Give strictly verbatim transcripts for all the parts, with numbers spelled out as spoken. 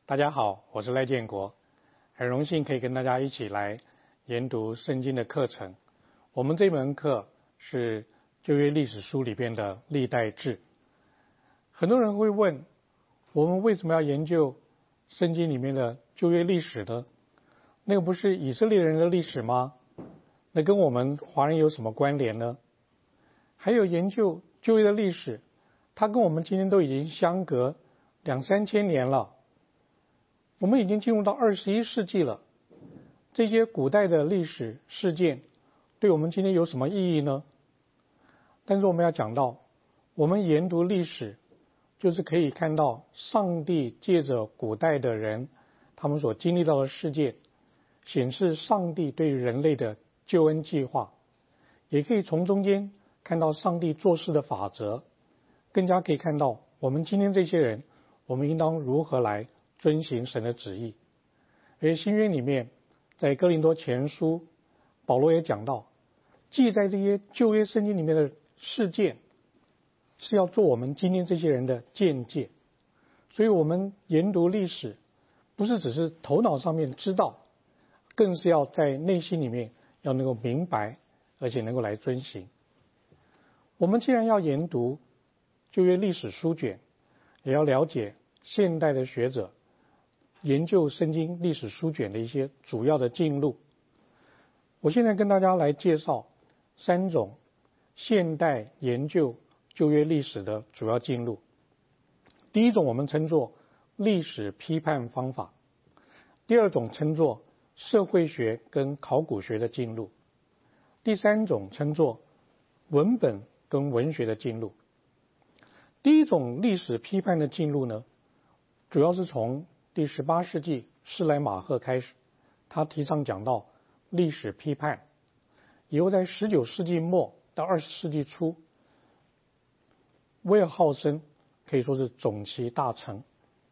大家好，我是赖建国，很荣幸可以跟大家一起来研读圣经的课程。我们这门课是旧约历史书里边的历代志。很多人会问，我们为什么要研究圣经里面的旧约历史呢？那个不是以色列人的历史吗？那跟我们华人有什么关联呢？还有研究旧约的历史，它跟我们今天都已经相隔两三千年了。我们已经进入到二十一世纪了，这些古代的历史事件对我们今天有什么意义呢？但是我们要讲到，我们研读历史，就是可以看到上帝借着古代的人他们所经历到的事件，显示上帝对人类的救恩计划，也可以从中间看到上帝做事的法则，更加可以看到我们今天这些人，我们应当如何来遵行神的旨意。而新约里面，在哥林多前书，保罗也讲到，记载这些旧约圣经里面的事件，是要做我们今天这些人的见解。所以我们研读历史，不是只是头脑上面知道，更是要在内心里面要能够明白，而且能够来遵行。我们既然要研读旧约历史书卷，也要了解现代的学者研究圣经历史书卷的一些主要的进路。我现在跟大家来介绍三种现代研究旧约历史的主要进路。第一种我们称作历史批判方法，第二种称作社会学跟考古学的进路，第三种称作文本跟文学的进路。第一种历史批判的进路呢，主要是从第十八世纪施莱马赫开始，他提倡讲到历史批判，以后在十九世纪末到二十世纪初，威尔浩森可以说是总其大成。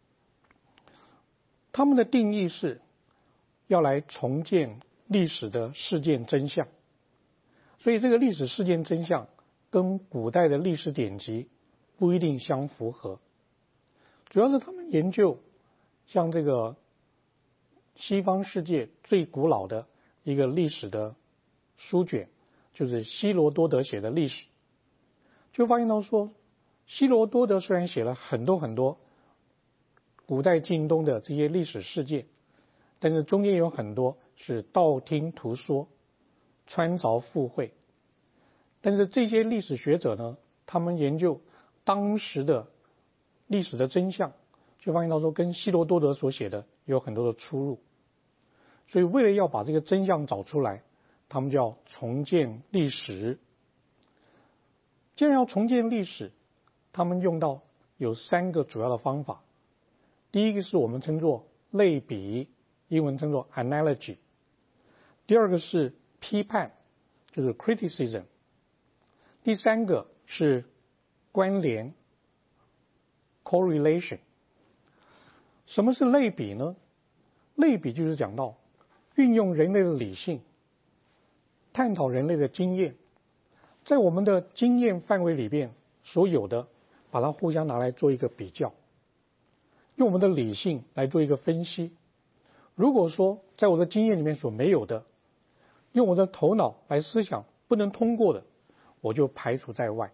他们的定义是要来重建历史的事件真相，所以这个历史事件真相跟古代的历史典籍不一定相符合。主要是他们研究像这个西方世界最古老的一个历史的书卷，就是希罗多德写的历史，就发现到说，希罗多德虽然写了很多很多古代近东的这些历史事件，但是中间有很多是道听途说，穿凿附会。但是这些历史学者呢，他们研究当时的历史的真相，就发现到说跟希罗多德所写的有很多的出入。所以为了要把这个真相找出来，他们就要重建历史。既然要重建历史，他们用到有三个主要的方法。第一个是我们称作类比，英文称作 analogy。 第二个是批判，就是 criticism。 第三个是关联 correlation。 什么是类比呢？类比就是讲到运用人类的理性，探讨人类的经验，在我们的经验范围里边所有的，把它互相拿来做一个比较，用我们的理性来做一个分析。如果说在我的经验里面所没有的，用我的头脑来思想不能通过的，我就排除在外。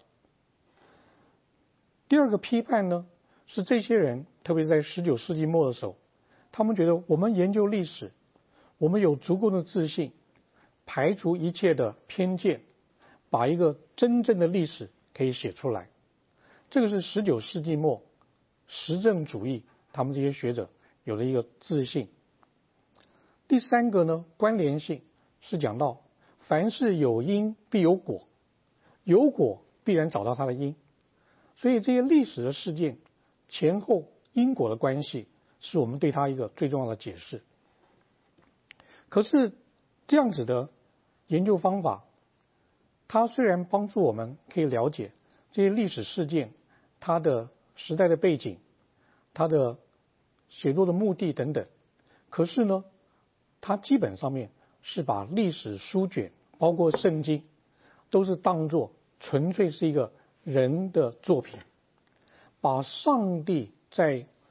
第二个批判呢，是这些人特别是在十九世纪末的时候，他们觉得我们研究历史，我们有足够的自信，排除一切的偏见，把一个真正的历史可以写出来。这个是十九世纪末实证主义他们这些学者有了一个自信。第三个呢，关联性，是讲到凡是有因必有果，有果必然找到它的因，所以这些历史的事件前后因果的关系，是我们对它一个最重要的解释。可是这样子的研究方法，它虽然帮助我们可以了解这些历史事件它的时代的背景，它的写作的目的等等，可是呢，它基本上面是把历史书卷包括圣经都是当作纯粹是一个人的作品，把上帝在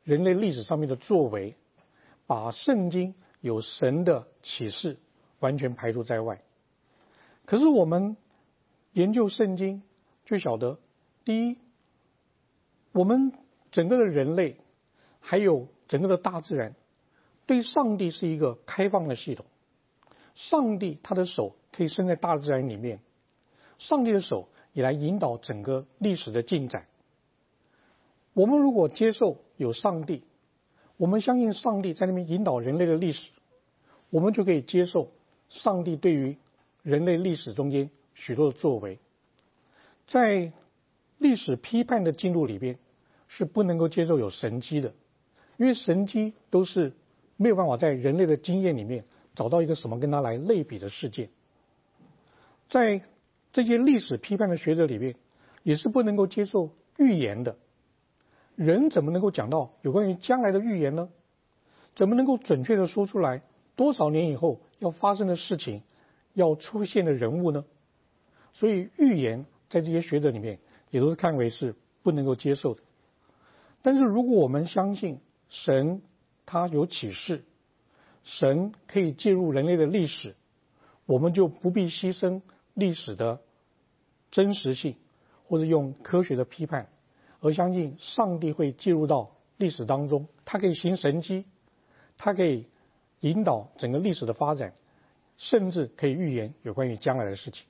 人类历史上面的作为，把圣经有神的启示完全排除在外。可是我们研究圣经就晓得，第一，我们整个的人类还有整个的大自然对上帝是一个开放的系统。上帝他的手可以伸在大自然里面，上帝的手也来引导整个历史的进展。我们如果接受有上帝，我们相信上帝在那边引导人类的历史，我们就可以接受上帝对于人类历史中间许多的作为。在历史批判的进度里边是不能够接受有神迹的，因为神迹都是没有办法在人类的经验里面找到一个什么跟它来类比的事件。在这些历史批判的学者里面也是不能够接受预言的。人怎么能够讲到有关于将来的预言呢？怎么能够准确的说出来多少年以后要发生的事情，要出现的人物呢？所以预言在这些学者里面也都是看为是不能够接受的。但是如果我们相信神他有启示，神可以介入人类的历史，我们就不必牺牲历史的真实性，或者用科学的批判，而相信上帝会介入到历史当中，他可以行神迹，他可以引导整个历史的发展，甚至可以预言有关于将来的事情。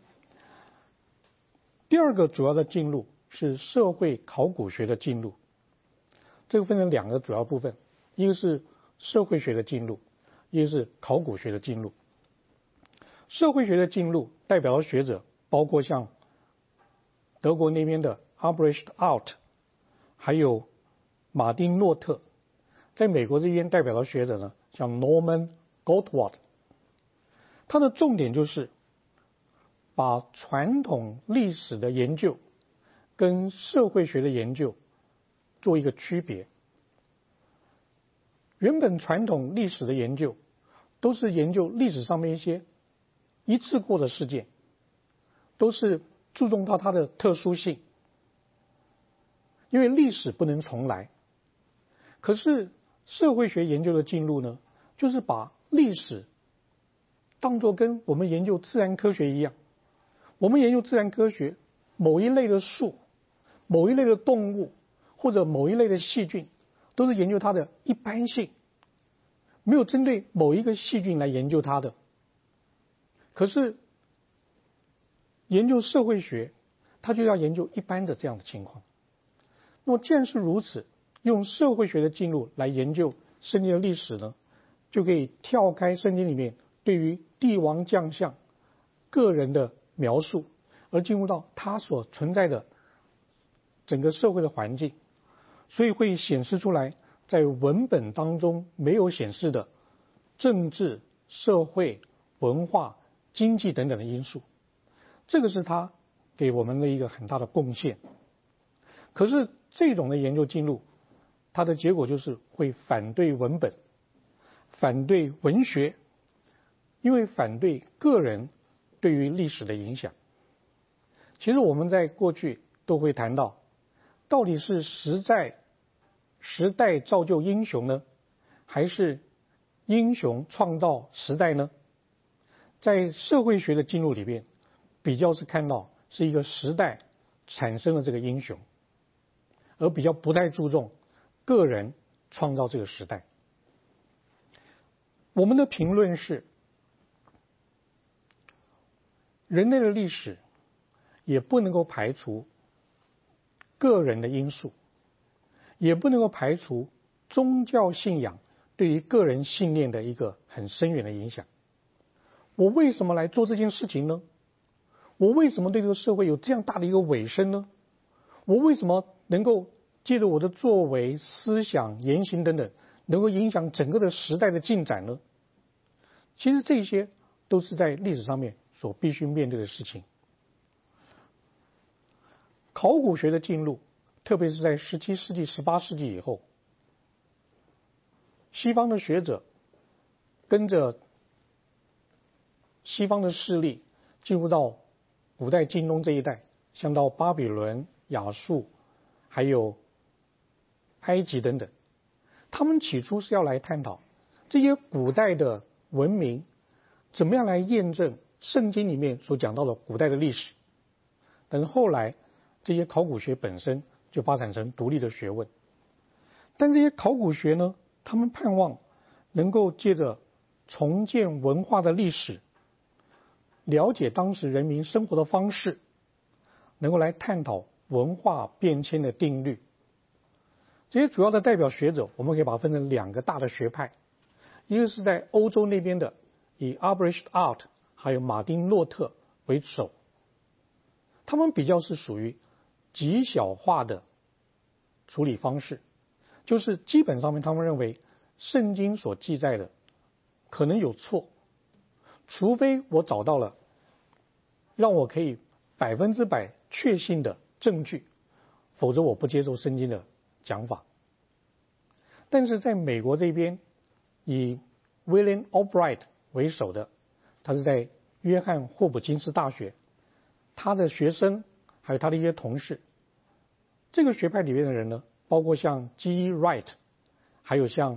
第二个主要的进路是社会考古学的进路，这个分成两个主要部分，一个是社会学的进路，一个是考古学的进路。社会学的进路代表的学者包括像德国那边的 Albrecht Alt， 还有马丁诺特，在美国这边代表的学者呢，像 Norman Goldward。 他的重点就是把传统历史的研究跟社会学的研究做一个区别。原本传统历史的研究都是研究历史上面一些一次过的事件，都是注重到它的特殊性，因为历史不能重来。可是社会学研究的进路呢，就是把历史当作跟我们研究自然科学一样。我们研究自然科学，某一类的树，某一类的动物，或者某一类的细菌，都是研究它的一般性，没有针对某一个细菌来研究它的。可是研究社会学，它就要研究一般的这样的情况。那么既然是如此，用社会学的进路来研究圣经的历史呢，就可以跳开圣经里面对于帝王将相个人的描述，而进入到他所存在的整个社会的环境，所以会显示出来在文本当中没有显示的政治、社会、文化、经济等等的因素。这个是他给我们的一个很大的贡献。可是这种的研究进路，它的结果就是会反对文本，反对文学，因为反对个人对于历史的影响。其实我们在过去都会谈到，到底是时代时代造就英雄呢，还是英雄创造时代呢？在社会学的进路里边，比较是看到是一个时代产生了这个英雄，而比较不太注重个人创造这个时代。我们的评论是，人类的历史也不能够排除个人的因素，也不能够排除宗教信仰对于个人信念的一个很深远的影响。我为什么来做这件事情呢？我为什么对这个社会有这样大的一个委身呢？我为什么能够借着我的作为、思想、言行等等，能够影响整个的时代的进展呢？其实这些都是在历史上面所必须面对的事情。考古学的进入，特别是在十七世纪、十八世纪以后，西方的学者跟着西方的势力进入到古代近东这一带，像到巴比伦、亚述还有埃及等等， 他们起初是要来探讨这些古代的文明怎么样来验证圣经里面所讲到的古代的历史，但是后来这些考古学本身就发展成独立的学问。但这些考古学呢，他们盼望能够借着重建文化的历史，了解当时人民生活的方式，能够来探讨文化变迁的定律。这些主要的代表学者，我们可以把它分成两个大的学派，一个是在欧洲那边的，以 Albrecht Art 还有马丁洛特为首，他们比较是属于极小化的处理方式，就是基本上面他们认为圣经所记载的可能有错，除非我找到了让我可以百分之百确信的证据，否则我不接受圣经的讲法。但是在美国这边，以 William Albright 为首的，他是在约翰霍普金斯大学，他的学生还有他的一些同事，这个学派里面的人呢，包括像 G. Wright 还有像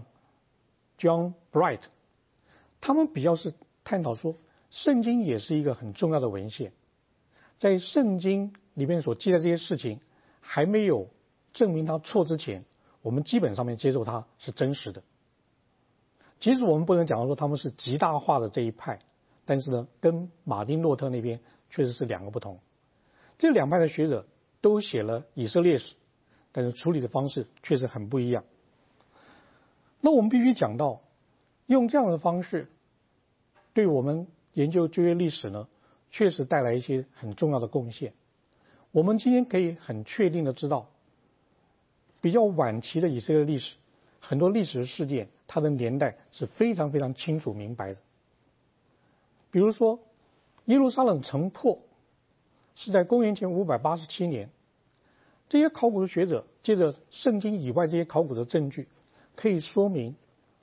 John Bright， 他们比较是探讨说圣经也是一个很重要的文献，在圣经里面所记载这些事情还没有证明它错之前，我们基本上面接受它是真实的。即使我们不能讲到说他们是极大化的这一派，但是呢，跟马丁洛特那边确实是两个不同。这两派的学者都写了以色列史，但是处理的方式确实很不一样。那我们必须讲到，用这样的方式对我们研究旧约历史呢，确实带来一些很重要的贡献。我们今天可以很确定的知道，比较晚期的以色列历史，很多历史事件它的年代是非常非常清楚明白的。比如说耶路撒冷城破是在公元前五百八十七年，这些考古的学者借着圣经以外这些考古的证据，可以说明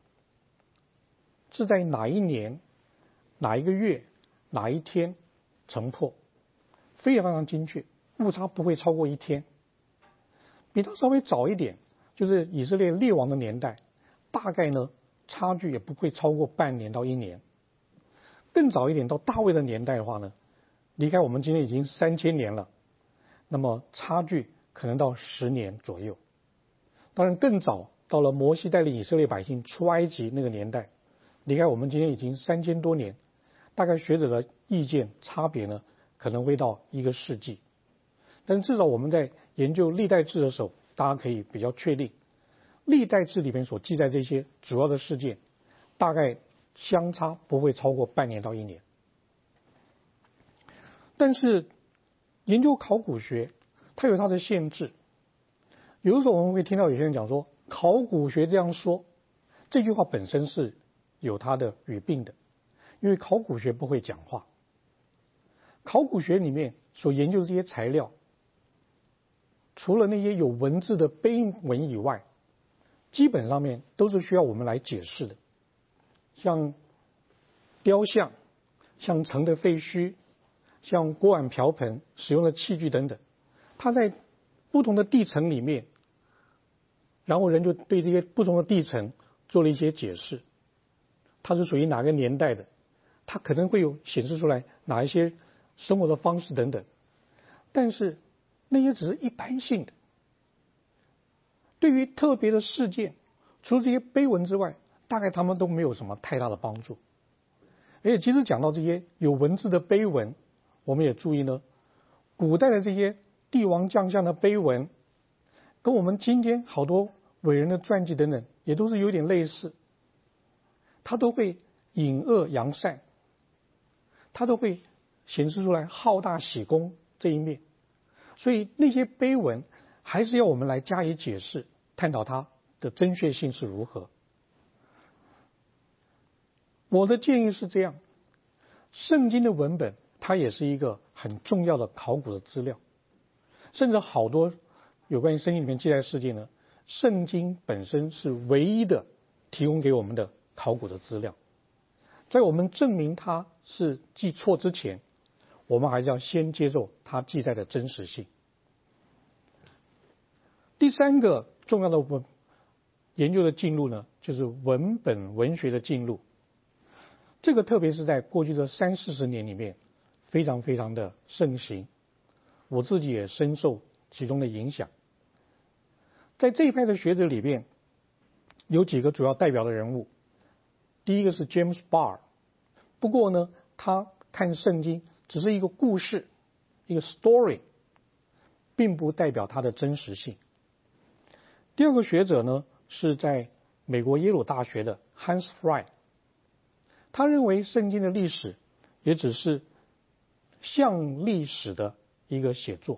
是在哪一年哪一个月哪一天城破，非常非常精确，误差不会超过一天。比它稍微早一点，就是以色列列王的年代，大概呢差距也不会超过半年到一年。更早一点到大卫的年代的话呢，离开我们今天已经三千年了，那么差距可能到十年左右。当然更早到了摩西带领以色列百姓出埃及那个年代，离开我们今天已经三千多年，大概学者的意见差别呢可能会到一个世纪。但至少我们在研究历代志的时候，大家可以比较确定，历代志里面所记载这些主要的事件，大概相差不会超过半年到一年。但是研究考古学它有它的限制，有的时候我们会听到有些人讲说考古学这样说，这句话本身是有它的语病的，因为考古学不会讲话。考古学里面所研究的这些材料，除了那些有文字的碑文以外，基本上面都是需要我们来解释的，像雕像，像城的废墟，像锅碗瓢盆使用的器具等等，它在不同的地层里面，然后人就对这些不同的地层做了一些解释，它是属于哪个年代的，它可能会有显示出来哪一些生活的方式等等，但是那些只是一般性的。对于特别的事件，除了这些碑文之外，大概他们都没有什么太大的帮助。而且即使讲到这些有文字的碑文，我们也注意呢，古代的这些帝王将相的碑文，跟我们今天好多伟人的传记等等，也都是有点类似。它都会隐恶扬善，它都会显示出来好大喜功这一面。所以那些碑文还是要我们来加以解释，探讨它的正确性是如何。我的建议是这样，圣经的文本它也是一个很重要的考古的资料，甚至好多有关于圣经里面记载的事件呢，圣经本身是唯一的提供给我们的考古的资料。在我们证明它是记错之前，我们还是要先接受它记载的真实性。第三个重要的研究的进路呢，就是文本文学的进路。这个特别是在过去的三四十年里面，非常非常的盛行。我自己也深受其中的影响。在这一派的学者里边，有几个主要代表的人物。第一个是 James Barr， 不过呢，他看圣经只是一个故事，一个 story， 并不代表它的真实性。第二个学者呢，是在美国耶鲁大学的 Hans Frey， 他认为圣经的历史也只是像历史的一个写作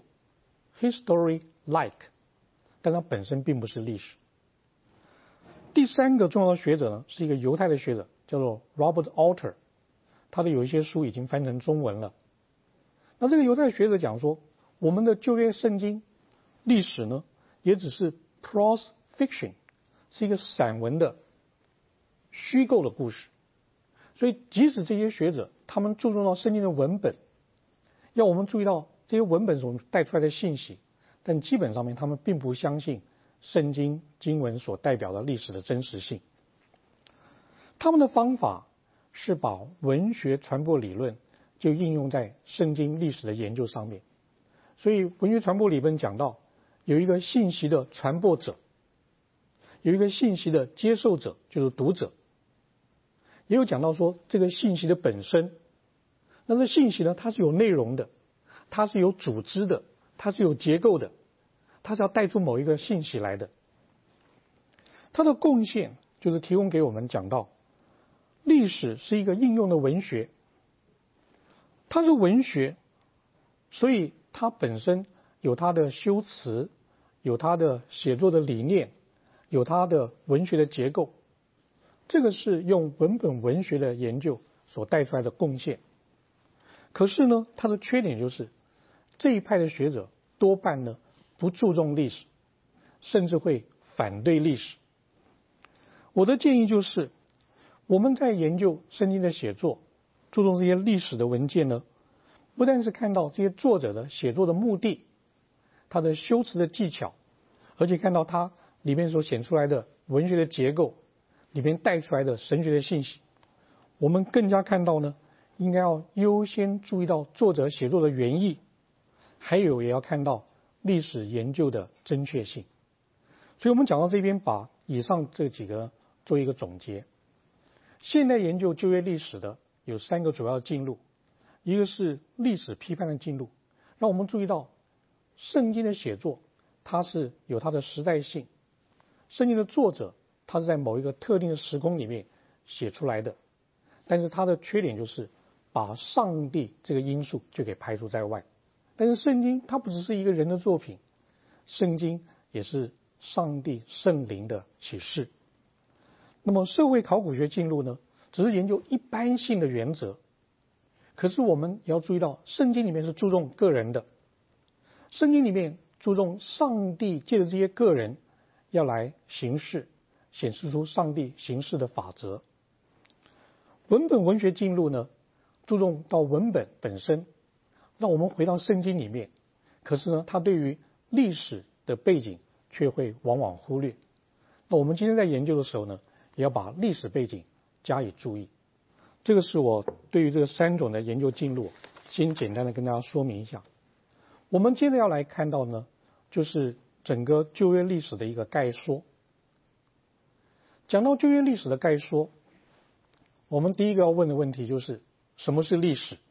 history like， 但它本身并不是历史。第三个重要的学者呢，是一个犹太的学者，叫做 Robert Alter， 他的有一些书已经翻成中文了。那这个犹太学者讲说，我们的旧约圣经历史呢，也只是 prose fiction， 是一个散文的虚构的故事。所以即使这些学者他们注重到圣经的文本，要我们注意到这些文本所带出来的信息，但基本上面他们并不相信圣经经文所代表的历史的真实性。他们的方法是把文学传播理论就应用在圣经历史的研究上面。所以文学传播理论讲到，有一个信息的传播者，有一个信息的接受者，就是读者，也有讲到说这个信息的本身。那这信息呢，它是有内容的，它是有组织的，它是有结构的，它是要带出某一个信息来的。它的贡献就是提供给我们讲到，历史是一个应用的文学，它是文学，所以它本身有它的修辞，有它的写作的理念，有它的文学的结构。这个是用文本文学的研究所带出来的贡献。可是呢，它的缺点就是这一派的学者多半呢不注重历史，甚至会反对历史。我的建议就是，我们在研究圣经的写作，注重这些历史的文件呢，不但是看到这些作者的写作的目的，他的修辞的技巧，而且看到他里面所显出来的文学的结构，里面带出来的神学的信息。我们更加看到呢，应该要优先注意到作者写作的原意，还有也要看到历史研究的正确性。所以我们讲到这边，把以上这几个做一个总结。现代研究旧约历史的有三个主要进路，一个是历史批判的进路，让我们注意到圣经的写作它是有它的时代性，圣经的作者他是在某一个特定的时空里面写出来的，但是它的缺点就是把上帝这个因素就给排除在外。但是圣经它不只是一个人的作品，圣经也是上帝圣灵的启示。那么社会考古学进入呢，只是研究一般性的原则，可是我们也要注意到，圣经里面是注重个人的，圣经里面注重上帝借着这些个人要来行事，显示出上帝行事的法则。文本文学进入呢，注重到文本本身，让我们回到圣经里面，可是呢，它对于历史的背景却会往往忽略。那我们今天在研究的时候呢，也要把历史背景加以注意。这个是我对于这个三种的研究进路，先简单的跟大家说明一下。我们接着要来看到呢，就是整个旧约历史的一个概说。讲到旧约历史的概说，我们第一个要问的问题就是，什么是历史？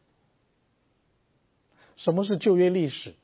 什么是旧约历史？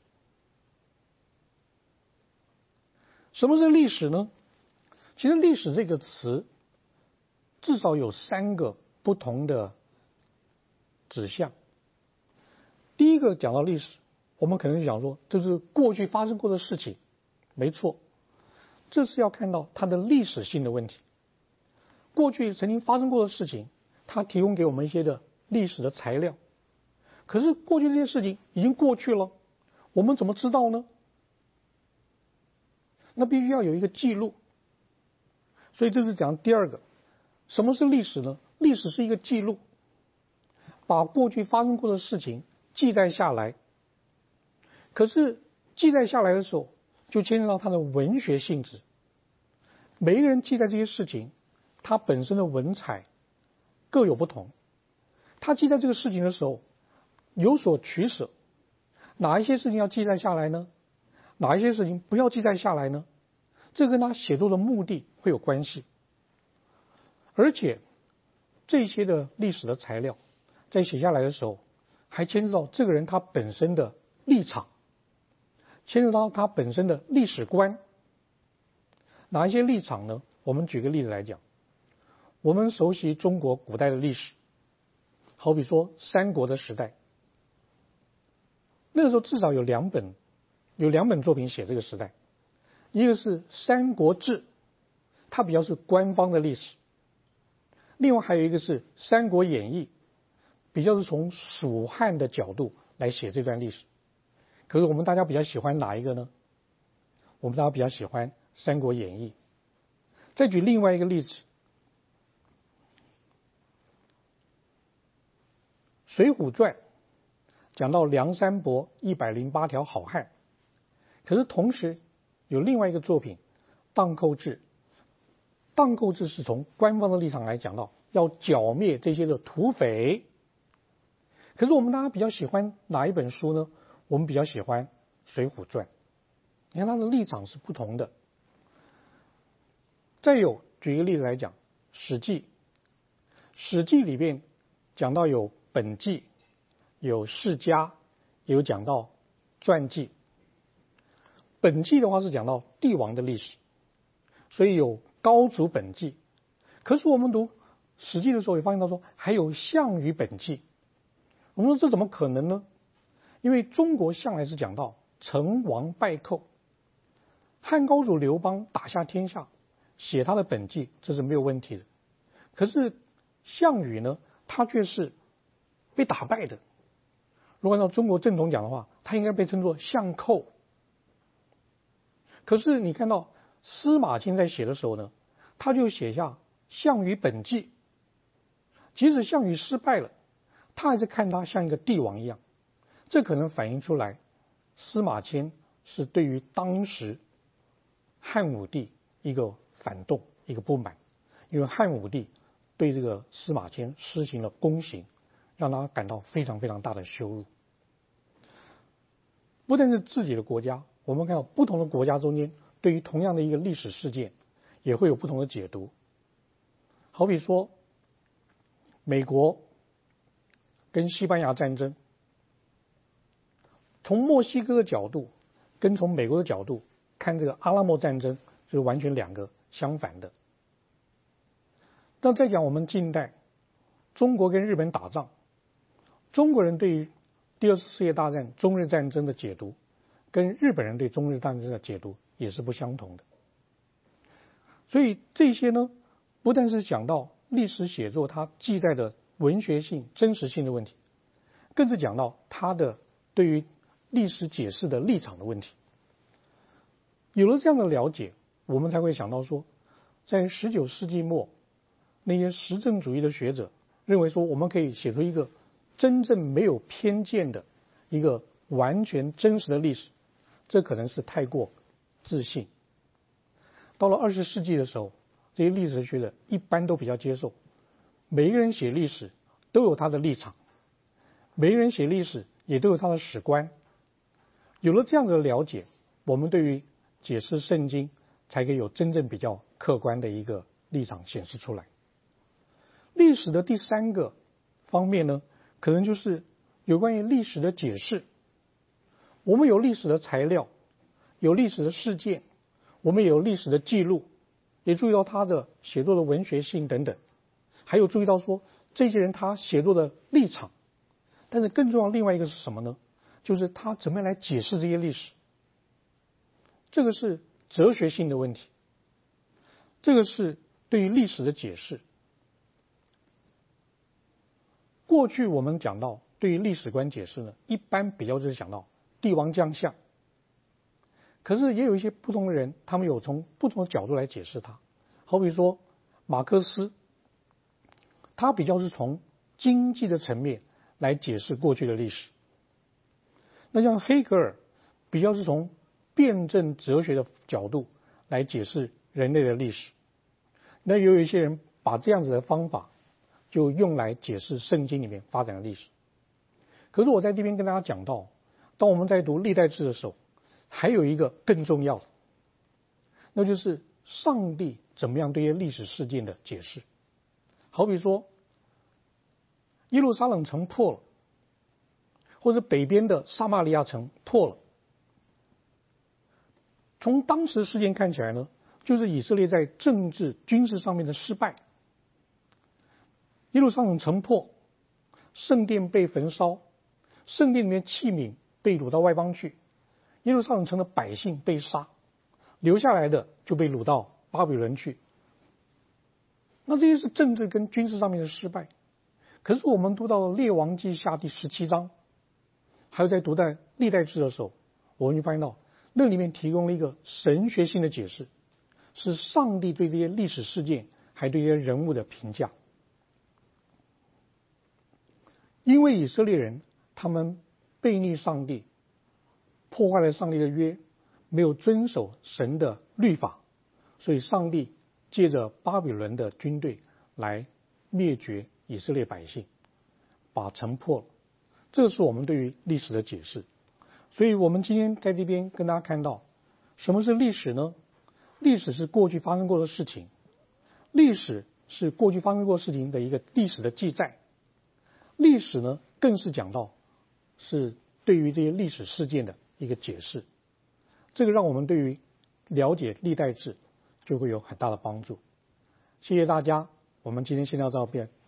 什么是历史呢？其实历史这个词至少有三个不同的指向。第一个讲到历史，我们可能讲说这是过去发生过的事情，没错，这是要看到它的历史性的问题。过去曾经发生过的事情，它提供给我们一些的历史的材料，可是过去这些事情已经过去了，我们怎么知道呢？那必须要有一个记录。所以这是讲第二个，什么是历史呢？历史是一个记录，把过去发生过的事情记载下来。可是记载下来的时候，就牵涉到它的文学性质。 每一个人记载这些事情，他本身的文采各有不同。他记载这个事情的时候有所取舍，哪一些事情要记载下来呢？哪一些事情不要记载下来呢？这跟他写作的目的会有关系。而且这些的历史的材料在写下来的时候，还牵涉到这个人他本身的立场，牵涉到他本身的历史观。哪一些立场呢？我们举个例子来讲，我们熟悉中国古代的历史，好比说三国的时代，那个时候至少有两本有两本作品写这个时代，一个是《三国志》，它比较是官方的历史；另外还有一个是《三国演义》，比较是从蜀汉的角度来写这段历史。可是我们大家比较喜欢哪一个呢？我们大家比较喜欢《三国演义》。再举另外一个例子，《水浒传》讲到梁山伯一百零八条好汉，可是同时有另外一个作品《荡寇志》，《荡寇志》是从官方的立场来讲到要剿灭这些的土匪。可是我们大家比较喜欢哪一本书呢？我们比较喜欢《水浒传》，你看它的立场是不同的。再有举一个例子来讲，《史记》，《史记》里边讲到有本纪，有世家，也有讲到传记。本纪的话是讲到帝王的历史，所以有高祖本纪。可是我们读《史记》的时候也发现到说还有项羽本纪。我们说这怎么可能呢？因为中国向来是讲到成王败寇，汉高祖刘邦打下天下，写他的本纪这是没有问题的。可是项羽呢，他却是被打败的。如果按照中国正统讲的话，他应该被称作项寇。可是你看到司马迁在写的时候呢，他就写下项羽本纪。即使项羽失败了，他还是看他像一个帝王一样。这可能反映出来司马迁是对于当时汉武帝一个反动，一个不满。因为汉武帝对这个司马迁施行了宫刑，让他感到非常非常大的羞辱。不但是自己的国家，我们看到不同的国家中间对于同样的一个历史事件也会有不同的解读。好比说美国跟西班牙战争，从墨西哥的角度跟从美国的角度看这个阿拉莫战争就是完全两个相反的。那再讲我们近代中国跟日本打仗，中国人对于第二次世界大战中日战争的解读跟日本人对中日战争的解读也是不相同的。所以这些呢，不但是讲到历史写作它记载的文学性真实性的问题，更是讲到它的对于历史解释的立场的问题。有了这样的了解，我们才会想到说，在十九世纪末那些实证主义的学者认为说，我们可以写出一个真正没有偏见的一个完全真实的历史，这可能是太过自信。到了二十世纪的时候，这些历史学者一般都比较接受，每一个人写历史都有他的立场，每一个人写历史也都有他的史观。有了这样的了解，我们对于解释圣经才可以有真正比较客观的一个立场显示出来。历史的第三个方面呢，可能就是有关于历史的解释。我们有历史的材料，有历史的事件，我们也有历史的记录，也注意到他的写作的文学性等等，还有注意到说这些人他写作的立场。但是更重要的另外一个是什么呢？就是他怎么样来解释这些历史。这个是哲学性的问题，这个是对于历史的解释。过去我们讲到对于历史观解释呢，一般比较就是讲到帝王将相，可是也有一些不同的人，他们有从不同的角度来解释它。好比说马克思，他比较是从经济的层面来解释过去的历史。那像黑格尔比较是从辩证哲学的角度来解释人类的历史。那也有一些人把这样子的方法就用来解释圣经里面发展的历史。可是我在这边跟大家讲到，当我们在读历代志的时候，还有一个更重要的，那就是上帝怎么样对一些历史事件的解释。好比说耶路撒冷城破了，或者北边的撒玛利亚城破了，从当时事件看起来呢，就是以色列在政治军事上面的失败。耶路撒冷城破，圣殿被焚烧，圣殿里面器皿被掳到外邦去，耶路撒冷城的百姓被杀，留下来的就被掳到巴比伦去。那这些是政治跟军事上面的失败。可是我们读到了列王记下第十七章，还有在读在历代志的时候，我们就发现到那里面提供了一个神学性的解释，是上帝对这些历史事件还对这些人物的评价。因为以色列人他们背逆上帝，破坏了上帝的约，没有遵守神的律法，所以上帝借着巴比伦的军队来灭绝以色列百姓，把城破了。这是我们对于历史的解释。所以我们今天在这边跟大家看到，什么是历史呢？历史是过去发生过的事情，历史是过去发生过事情的一个历史的记载。历史呢，更是讲到是对于这些历史事件的一个解释。这个让我们对于了解历代志就会有很大的帮助。谢谢大家，我们今天先到这边。